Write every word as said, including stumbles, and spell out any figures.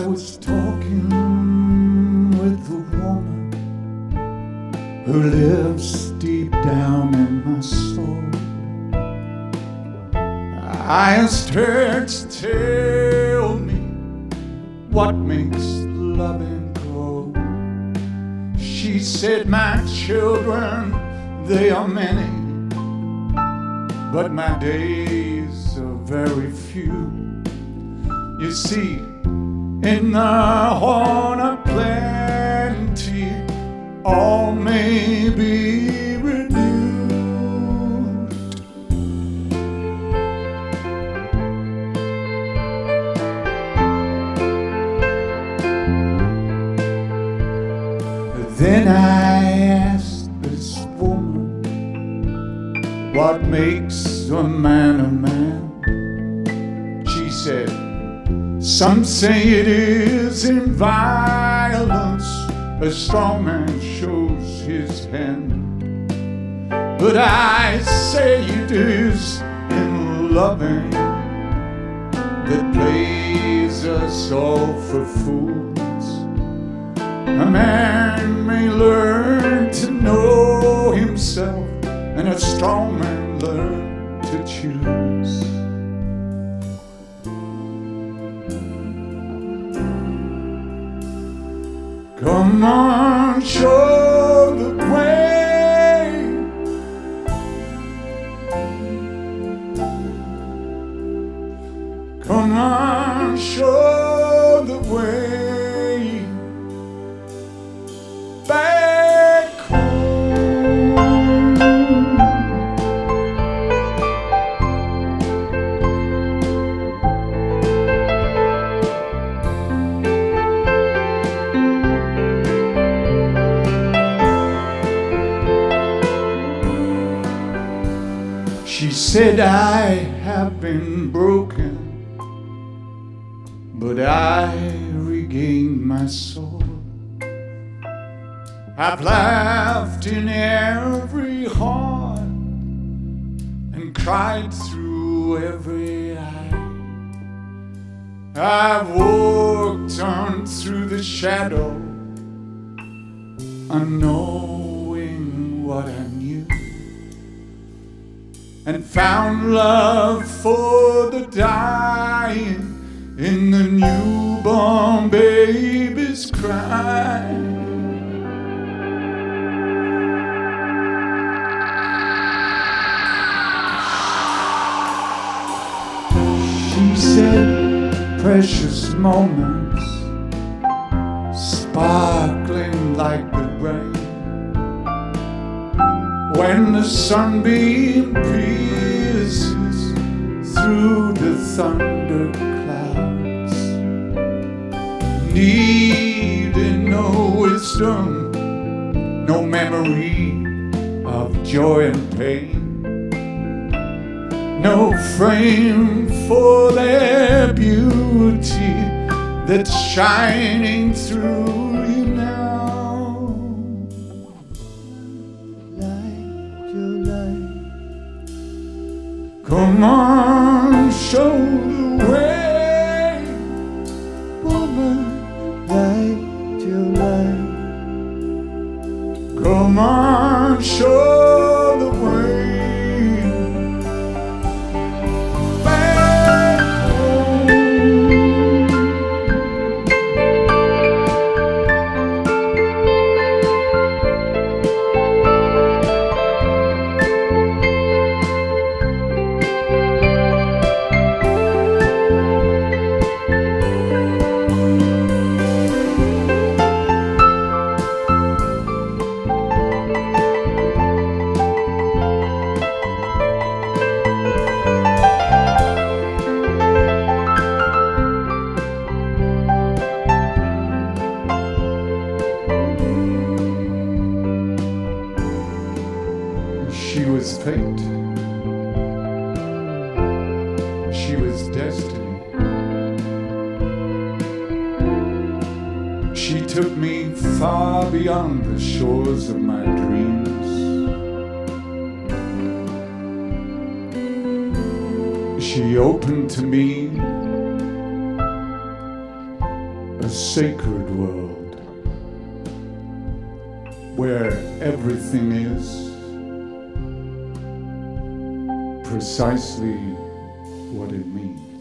I was talking with a woman who lives deep down in my soul. I asked her to tell me what makes loving grow. She said, my children, they are many, but my days are very few. You see, in the horn of plenty, all may be renewed. Then I asked this woman, what makes a man a man? She said, some say it is in violence a strong man shows his hand, but I say it is in loving that plays us all for fools. A man may learn to know himself, and a strong man learn to choose. Come on, show the way. Come on, show the way back home. She said, I have been broken, but I regained my soul. I've laughed in every heart and cried through every eye. I've walked on through the shadow, unknowing what I knew, and found love for the dying in the newborn baby's cry. She said, precious moments sparkling like the rain, when the sunbeam pierces through the thunder clouds, needing no wisdom, no memory of joy and pain, no frame for their beauty that's shining through you now. Light your light. Come on, show the way. Woman, light your light. Come on, show the way. She was fate, she was destiny. She took me far beyond the shores of my dreams. She opened to me sacred world where everything is precisely what it means.